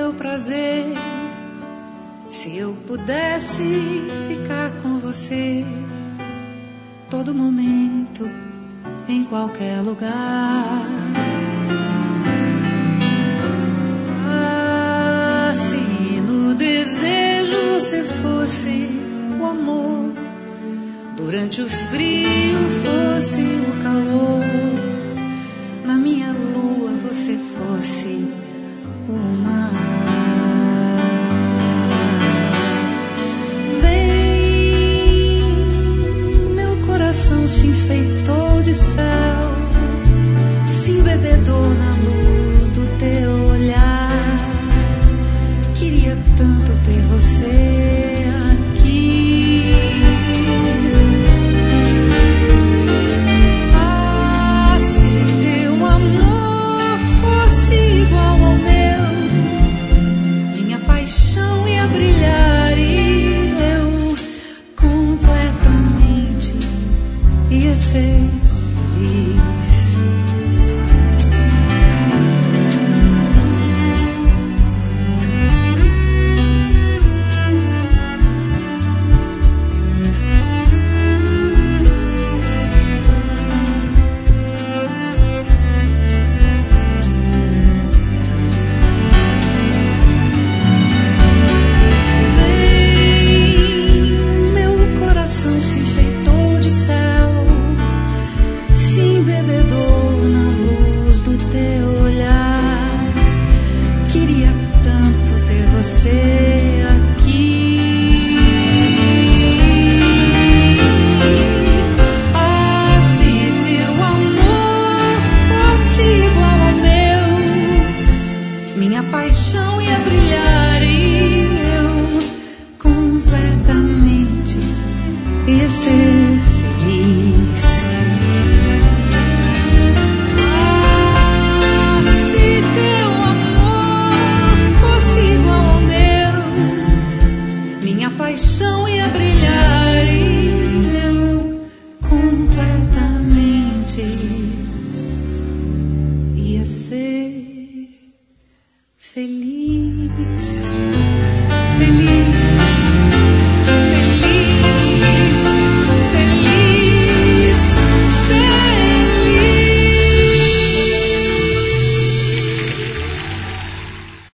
meu prazer. Se eu pudesse ficar com você, todo momento, em qualquer lugar. Ah, se no desejo você fosse o amor, durante o frio fosse o calor, na minha lua você fosse o mar. Se enfeitou de céu, se embebedou na luz do teu olhar. Queria tanto ter você aqui. Ah, se teu amor fosse igual ao meu, minha paixão ia brilhar e eu completamente ia ser feliz. Meu coração se enfeitou de céu, se embebedou na luz do teu olhar. Queria tanto ter você aqui. Ah, se teu amor fosse igual ao meu, minha paixão ia brilhar e eu completamente ia ser feliz. Paixão ia brilhar e eu completamente ia ser feliz, feliz.